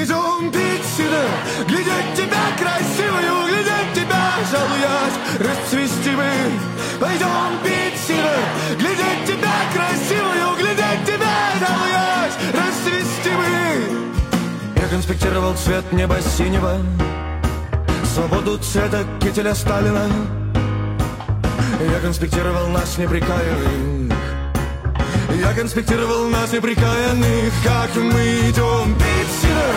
Пойдем пить сидр, глядеть тебя красивую, глядеть тебя, жалуясь, расцвести мы. Пойдем пить сидр, глядеть тебя красивую, глядеть тебя, жалуясь, расцвести мы. Я конспектировал цвет неба синего, свободу цвета кителя Сталина. Я конспектировал нас неприкаянных. Я конспектировал нас неприкаянных, как мы идем пить сидр,